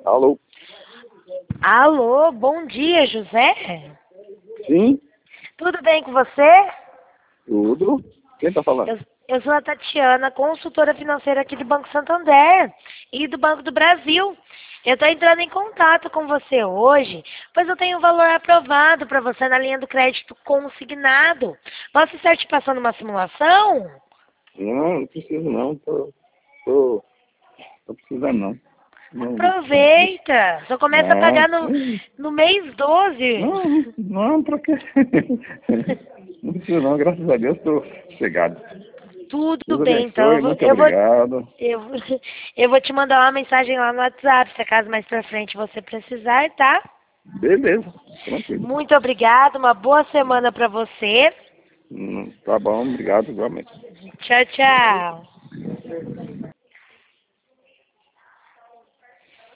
Alô? Alô, bom dia, José? Sim? Tudo bem com você? Tudo? Quem tá falando? Eu sou a Tatiana, consultora financeira aqui do Banco Santander e do Banco do Brasil. Eu estou entrando em contato com você hoje, pois eu tenho um valor aprovado para você na linha do crédito consignado. Posso estar te passando uma simulação? Não preciso não. Tô precisando não. Aproveita! Só começa a Não, pagar no mês 12. não, pra quê? Não preciso não, graças a Deus tô chegado. Tudo Deus bem, então. abençoe, muito obrigado. Eu, eu vou te mandar uma mensagem lá no WhatsApp, se acaso mais pra frente você precisar, tá? Beleza, tranquilo. Muito obrigada, uma boa semana pra você. Tá bom, obrigado igualmente. Tchau, tchau.